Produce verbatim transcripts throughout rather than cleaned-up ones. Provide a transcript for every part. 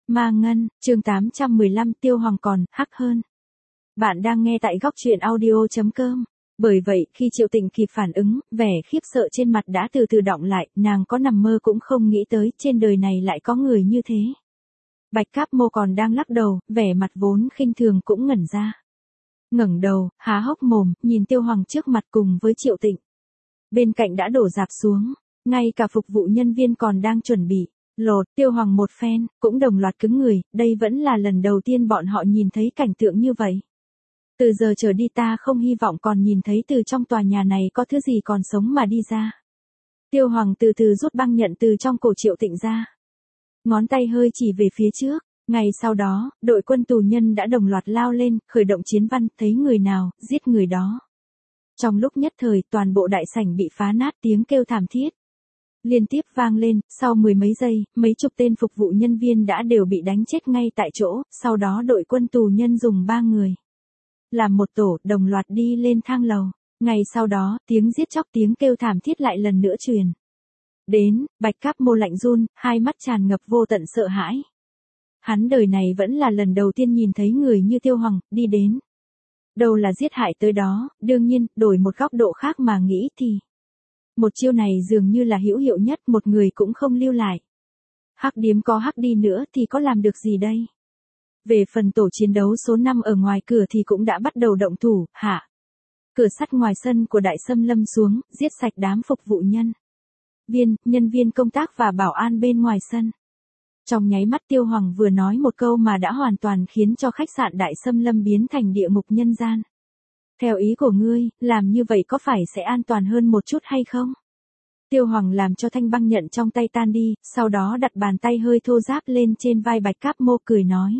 Ma Ngân, chương tám trăm mười lăm Tiêu Hoàng còn hắc hơn. Bạn đang nghe tại góc truyện audio chấm com. Bởi vậy, khi Triệu Tịnh kịp phản ứng, vẻ khiếp sợ trên mặt đã từ từ đọng lại, nàng có nằm mơ cũng không nghĩ tới trên đời này lại có người như thế. Bạch Cáp Mô còn đang lắc đầu, vẻ mặt vốn khinh thường cũng ngẩn ra. Ngẩng đầu, há hốc mồm, nhìn Tiêu Hoàng trước mặt cùng với Triệu Tịnh. Bên cạnh đã đổ rạp xuống, ngay cả phục vụ nhân viên còn đang chuẩn bị. Lột, Tiêu Hoàng một phen, cũng đồng loạt cứng người, đây vẫn là lần đầu tiên bọn họ nhìn thấy cảnh tượng như vậy. Từ giờ trở đi ta không hy vọng còn nhìn thấy từ trong tòa nhà này có thứ gì còn sống mà đi ra. Tiêu Hoàng từ từ rút băng nhận từ trong cổ Triệu Tịnh ra. Ngón tay hơi chỉ về phía trước, ngày sau đó, đội quân tù nhân đã đồng loạt lao lên, khởi động chiến văn, thấy người nào, giết người đó. Trong lúc nhất thời, toàn bộ đại sảnh bị phá nát, tiếng kêu thảm thiết liên tiếp vang lên, sau mười mấy giây, mấy chục tên phục vụ nhân viên đã đều bị đánh chết ngay tại chỗ, sau đó đội quân tù nhân dùng ba người làm một tổ, đồng loạt đi lên thang lầu. Ngày sau đó, tiếng giết chóc tiếng kêu thảm thiết lại lần nữa truyền đến, Bạch Cáp Mô lạnh run, hai mắt tràn ngập vô tận sợ hãi. Hắn đời này vẫn là lần đầu tiên nhìn thấy người như Tiêu Hoàng, đi đến đâu là giết hại tới đó, đương nhiên, đổi một góc độ khác mà nghĩ thì một chiêu này dường như là hữu hiệu nhất, một người cũng không lưu lại. Hắc điếm có hắc đi nữa thì có làm được gì đây? Về phần tổ chiến đấu số năm ở ngoài cửa thì cũng đã bắt đầu động thủ, hạ cửa sắt ngoài sân của Đại Xâm Lâm xuống, giết sạch đám phục vụ nhân viên, nhân viên công tác và bảo an bên ngoài sân. Trong nháy mắt Tiêu Hoàng vừa nói một câu mà đã hoàn toàn khiến cho khách sạn Đại Xâm Lâm biến thành địa ngục nhân gian. Theo ý của ngươi, làm như vậy có phải sẽ an toàn hơn một chút hay không? Tiêu Hoàng làm cho thanh băng nhận trong tay tan đi, sau đó đặt bàn tay hơi thô ráp lên trên vai Bạch Cáp Mô cười nói.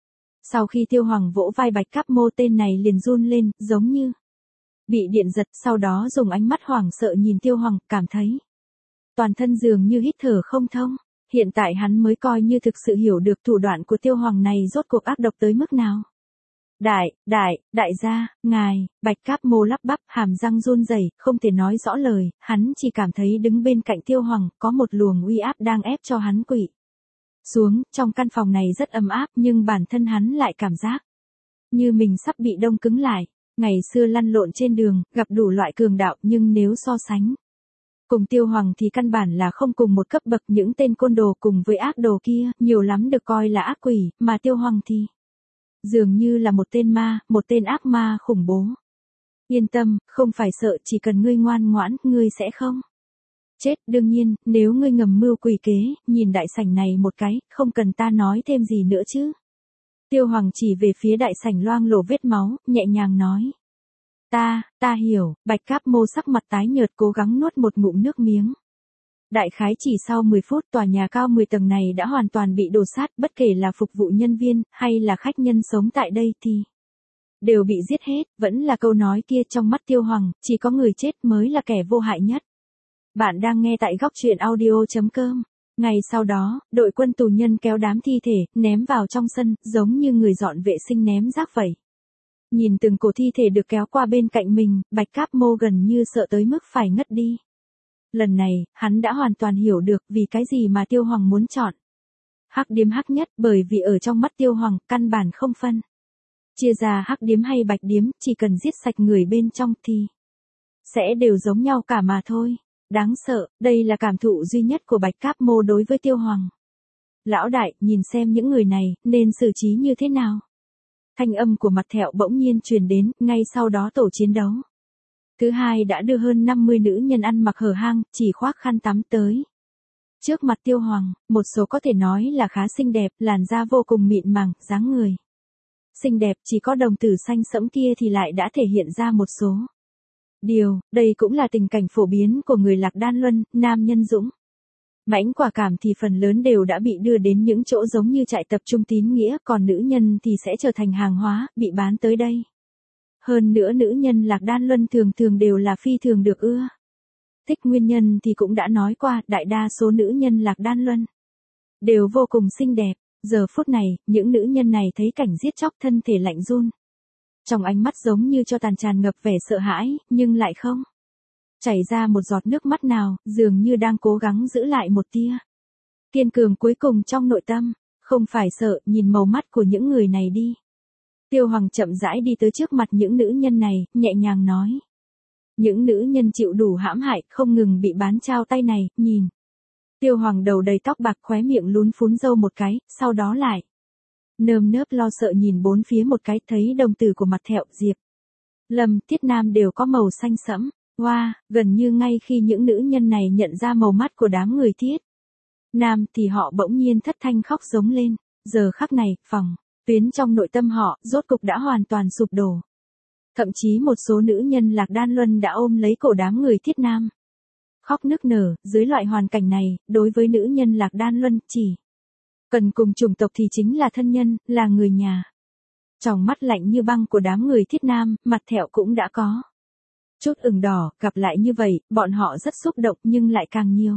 Sau khi Tiêu Hoàng vỗ vai Bạch Cáp Mô, tên này liền run lên, giống như bị điện giật, sau đó dùng ánh mắt hoảng sợ nhìn Tiêu Hoàng, cảm thấy toàn thân dường như hít thở không thông. Hiện tại hắn mới coi như thực sự hiểu được thủ đoạn của Tiêu Hoàng này rốt cuộc ác độc tới mức nào. Đại, đại, đại gia, ngài, Bạch Cáp Mô lắp bắp, hàm răng run rẩy, không thể nói rõ lời, hắn chỉ cảm thấy đứng bên cạnh Tiêu Hoàng, có một luồng uy áp đang ép cho hắn quỵ xuống, trong căn phòng này rất ấm áp nhưng bản thân hắn lại cảm giác như mình sắp bị đông cứng lại. Ngày xưa lăn lộn trên đường, gặp đủ loại cường đạo nhưng nếu so sánh cùng Tiêu Hoàng thì căn bản là không cùng một cấp bậc, những tên côn đồ cùng với ác đồ kia, nhiều lắm được coi là ác quỷ, mà Tiêu Hoàng thì dường như là một tên ma, một tên ác ma khủng bố. Yên tâm, không phải sợ, chỉ cần ngươi ngoan ngoãn, ngươi sẽ không chết. Đương nhiên, nếu ngươi ngầm mưu quỷ kế, nhìn đại sảnh này một cái, không cần ta nói thêm gì nữa chứ. Tiêu Hoàng chỉ về phía đại sảnh loang lổ vết máu, nhẹ nhàng nói. Ta, ta hiểu. Bạch Cáp Mô sắc mặt tái nhợt cố gắng nuốt một ngụm nước miếng. Đại khái chỉ sau mười phút tòa nhà cao mười tầng này đã hoàn toàn bị đổ sát, bất kể là phục vụ nhân viên, hay là khách nhân sống tại đây thì đều bị giết hết, vẫn là câu nói kia trong mắt Tiêu Hoàng, chỉ có người chết mới là kẻ vô hại nhất. Bạn đang nghe tại góc truyện audio chấm com. Ngày sau đó, đội quân tù nhân kéo đám thi thể, ném vào trong sân, giống như người dọn vệ sinh ném rác vậy. Nhìn từng cổ thi thể được kéo qua bên cạnh mình, Bạch Cáp Mô gần như sợ tới mức phải ngất đi. Lần này, hắn đã hoàn toàn hiểu được vì cái gì mà Tiêu Hoàng muốn chọn hắc điếm hắc nhất, bởi vì ở trong mắt Tiêu Hoàng, căn bản không phân chia ra hắc điếm hay bạch điếm, chỉ cần giết sạch người bên trong thì sẽ đều giống nhau cả mà thôi. Đáng sợ, đây là cảm thụ duy nhất của Bạch Cáp Mô đối với Tiêu Hoàng. Lão đại, nhìn xem những người này, nên xử trí như thế nào? Thanh âm của Mặt Thẹo bỗng nhiên truyền đến, ngay sau đó tổ chiến đấu thứ hai đã đưa hơn năm mươi nữ nhân ăn mặc hở hang, chỉ khoác khăn tắm tới trước mặt Tiêu Hoàng, một số có thể nói là khá xinh đẹp, làn da vô cùng mịn màng, dáng người xinh đẹp, chỉ có đồng tử xanh sẫm kia thì lại đã thể hiện ra một số điều, đây cũng là tình cảnh phổ biến của người Lạc Đan Luân, nam nhân dũng mãnh quả cảm thì phần lớn đều đã bị đưa đến những chỗ giống như trại tập trung tín nghĩa, còn nữ nhân thì sẽ trở thành hàng hóa, bị bán tới đây. Hơn nữa nữ nhân Lạc Đan Luân thường thường đều là phi thường được ưa thích, nguyên nhân thì cũng đã nói qua, đại đa số nữ nhân Lạc Đan Luân đều vô cùng xinh đẹp. Giờ phút này, những nữ nhân này thấy cảnh giết chóc thân thể lạnh run. Trong ánh mắt giống như cho tàn tràn ngập vẻ sợ hãi, nhưng lại không chảy ra một giọt nước mắt nào, dường như đang cố gắng giữ lại một tia kiên cường cuối cùng trong nội tâm. Không phải sợ, nhìn màu mắt của những người này đi. Tiêu Hoàng chậm rãi đi tới trước mặt những nữ nhân này, nhẹ nhàng nói. Những nữ nhân chịu đủ hãm hại, không ngừng bị bán trao tay này, nhìn. Tiêu Hoàng đầu đầy tóc bạc, khóe miệng lún phún râu một cái, sau đó lại. Nơm nớp lo sợ nhìn bốn phía một cái, thấy đồng tử của Mặt Thẹo, Diệp Lâm, Tiết Nam đều có màu xanh sẫm. Wow, gần như ngay khi những nữ nhân này nhận ra màu mắt của đám người Tiết Nam thì họ bỗng nhiên thất thanh khóc giống lên. Giờ khắc này, phòng tuyến trong nội tâm họ, rốt cục đã hoàn toàn sụp đổ. Thậm chí một số nữ nhân Lạc Đan Luân đã ôm lấy cổ đám người Tiết Nam. Khóc nức nở, dưới loại hoàn cảnh này, đối với nữ nhân Lạc Đan Luân, chỉ cần cùng chủng tộc thì chính là thân nhân, là người nhà. Tròng mắt lạnh như băng của đám người Thiết Nam, Mặt Thẹo cũng đã có chút ửng đỏ, gặp lại như vậy, bọn họ rất xúc động nhưng lại càng nhiều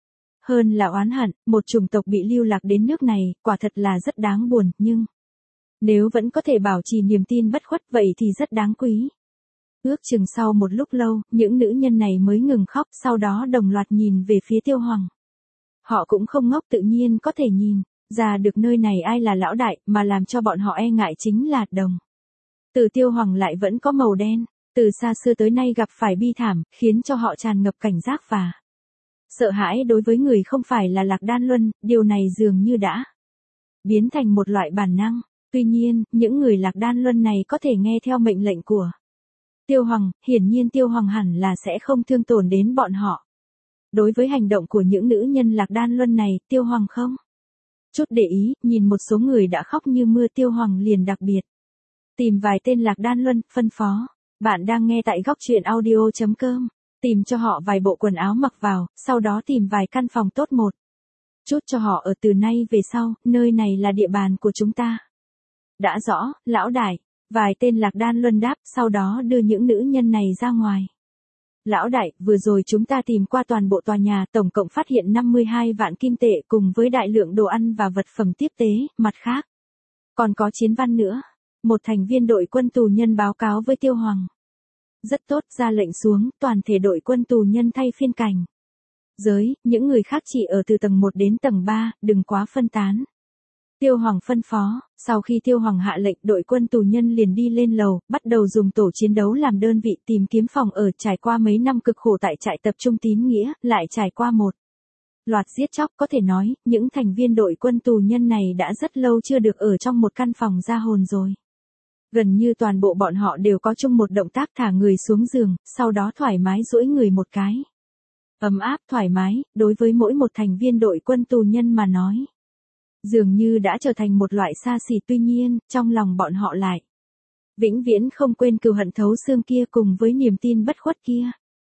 hơn là oán hận, một chủng tộc bị lưu lạc đến nước này, quả thật là rất đáng buồn, nhưng nếu vẫn có thể bảo trì niềm tin bất khuất vậy thì rất đáng quý. Ước chừng sau một lúc lâu, những nữ nhân này mới ngừng khóc, sau đó đồng loạt nhìn về phía Tiêu Hoàng. Họ cũng không ngốc, tự nhiên có thể nhìn ra được nơi này ai là lão đại, mà làm cho bọn họ e ngại chính là đồng tử Tiêu Hoàng lại vẫn có màu đen, từ xa xưa tới nay gặp phải bi thảm, khiến cho họ tràn ngập cảnh giác và sợ hãi đối với người không phải là Lạc Đan Luân, điều này dường như đã biến thành một loại bản năng. Tuy nhiên, những người Lạc Đan Luân này có thể nghe theo mệnh lệnh của Tiêu Hoàng, hiển nhiên Tiêu Hoàng hẳn là sẽ không thương tổn đến bọn họ. Đối với hành động của những nữ nhân Lạc Đan Luân này, Tiêu Hoàng không chút để ý, nhìn một số người đã khóc như mưa, Tiêu Hoàng liền đặc biệt tìm vài tên Lạc Đan Luân, phân phó. Bạn đang nghe tại góc truyện audio chấm com. Tìm cho họ vài bộ quần áo mặc vào, sau đó tìm vài căn phòng tốt một chút cho họ ở, từ nay về sau, nơi này là địa bàn của chúng ta. Đã rõ, lão đại. Vài tên Lạc Đan Luân đáp, sau đó đưa những nữ nhân này ra ngoài. Lão đại, vừa rồi chúng ta tìm qua toàn bộ tòa nhà, tổng cộng phát hiện năm mươi hai vạn kim tệ cùng với đại lượng đồ ăn và vật phẩm tiếp tế, mặt khác còn có chiến văn nữa. Một thành viên đội quân tù nhân báo cáo với Tiêu Hoàng. Rất tốt, ra lệnh xuống, toàn thể đội quân tù nhân thay phiên cảnh giới, những người khác chỉ ở từ tầng một đến tầng ba, đừng quá phân tán. Tiêu Hoàng phân phó, sau khi Tiêu Hoàng hạ lệnh, đội quân tù nhân liền đi lên lầu, bắt đầu dùng tổ chiến đấu làm đơn vị tìm kiếm phòng ở, trải qua mấy năm cực khổ tại trại tập trung Tín Nghĩa, lại trải qua một loạt giết chóc, có thể nói, những thành viên đội quân tù nhân này đã rất lâu chưa được ở trong một căn phòng ra hồn rồi. Gần như toàn bộ bọn họ đều có chung một động tác thả người xuống giường, sau đó thoải mái duỗi người một cái. Ấm áp, thoải mái, đối với mỗi một thành viên đội quân tù nhân mà nói. Dường như đã trở thành một loại xa xỉ, tuy nhiên, trong lòng bọn họ lại vĩnh viễn không quên cừu hận thấu xương kia cùng với niềm tin bất khuất kia.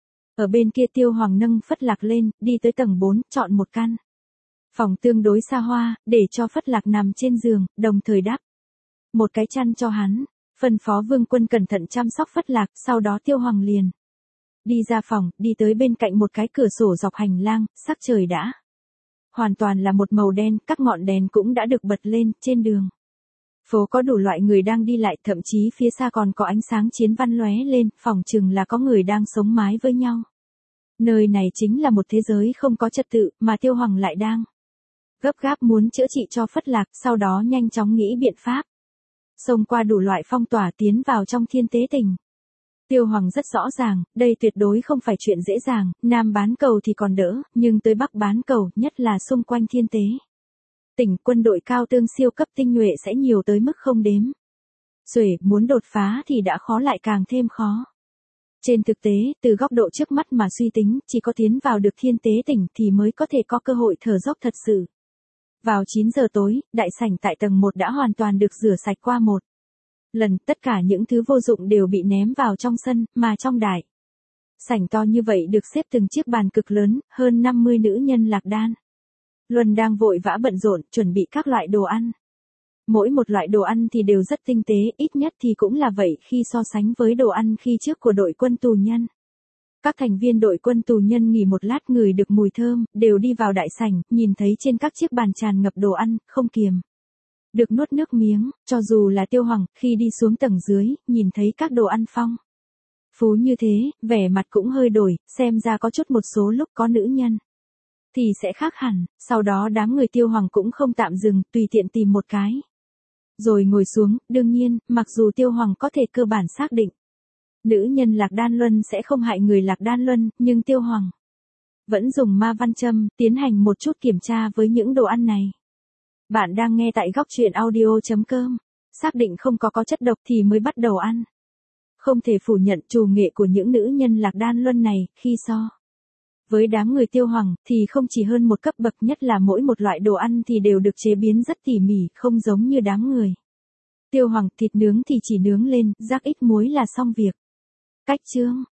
Ở bên kia Tiêu Hoàng nâng Phất Lạc lên, đi tới tầng bốn, chọn một căn phòng tương đối xa hoa, để cho Phất Lạc nằm trên giường, đồng thời đắp một cái chăn cho hắn. Phân phó Vương Quân cẩn thận chăm sóc Phất Lạc, sau đó Tiêu Hoàng liền đi ra phòng, đi tới bên cạnh một cái cửa sổ dọc hành lang, sắc trời đã hoàn toàn là một màu đen, các ngọn đèn cũng đã được bật lên, trên đường phố có đủ loại người đang đi lại, thậm chí phía xa còn có ánh sáng chiến văn lóe lên, phỏng chừng là có người đang sống mái với nhau. Nơi này chính là một thế giới không có trật tự, mà Tiêu Hoàng lại đang gấp gáp muốn chữa trị cho Phất Lạc, sau đó nhanh chóng nghĩ biện pháp xông qua đủ loại phong tỏa tiến vào trong Thiên Tế Tỉnh. Tiêu Hoàng rất rõ ràng, đây tuyệt đối không phải chuyện dễ dàng, Nam bán cầu thì còn đỡ, nhưng tới Bắc bán cầu, nhất là xung quanh Thiên Tế Tỉnh, quân đội cao tương siêu cấp tinh nhuệ sẽ nhiều tới mức không đếm xuể, muốn đột phá thì đã khó lại càng thêm khó. Trên thực tế, từ góc độ trước mắt mà suy tính, chỉ có tiến vào được Thiên Tế Tỉnh thì mới có thể có cơ hội thở dốc thật sự. Vào chín giờ tối, đại sảnh tại tầng một đã hoàn toàn được rửa sạch qua một lần, tất cả những thứ vô dụng đều bị ném vào trong sân, mà trong đại sảnh to như vậy được xếp từng chiếc bàn cực lớn, hơn năm mươi nữ nhân Lạc Đan Luân đang vội vã bận rộn, chuẩn bị các loại đồ ăn. Mỗi một loại đồ ăn thì đều rất tinh tế, ít nhất thì cũng là vậy khi so sánh với đồ ăn khi trước của đội quân tù nhân. Các thành viên đội quân tù nhân nghỉ một lát, ngửi được mùi thơm, đều đi vào đại sảnh, nhìn thấy trên các chiếc bàn tràn ngập đồ ăn, không kiềm được nuốt nước miếng, cho dù là Tiêu Hoàng, khi đi xuống tầng dưới, nhìn thấy các đồ ăn phong phú như thế, vẻ mặt cũng hơi đổi, xem ra có chút một số lúc có nữ nhân thì sẽ khác hẳn, sau đó đám người Tiêu Hoàng cũng không tạm dừng, tùy tiện tìm một cái. Rồi ngồi xuống, đương nhiên, mặc dù Tiêu Hoàng có thể cơ bản xác định. Nữ nhân Lạc Đan Luân sẽ không hại người Lạc Đan Luân, nhưng Tiêu Hoàng vẫn dùng ma văn châm, tiến hành một chút kiểm tra với những đồ ăn này. Bạn đang nghe tại góc truyện audio.com. Xác định không có có chất độc thì mới bắt đầu ăn. Không thể phủ nhận trù nghệ của những nữ nhân Lạc Đan Luân này, khi so với đám người Tiêu Hoàng, thì không chỉ hơn một cấp bậc, nhất là mỗi một loại đồ ăn thì đều được chế biến rất tỉ mỉ, không giống như đám người Tiêu Hoàng, thịt nướng thì chỉ nướng lên, rắc ít muối là xong việc. Cách chương.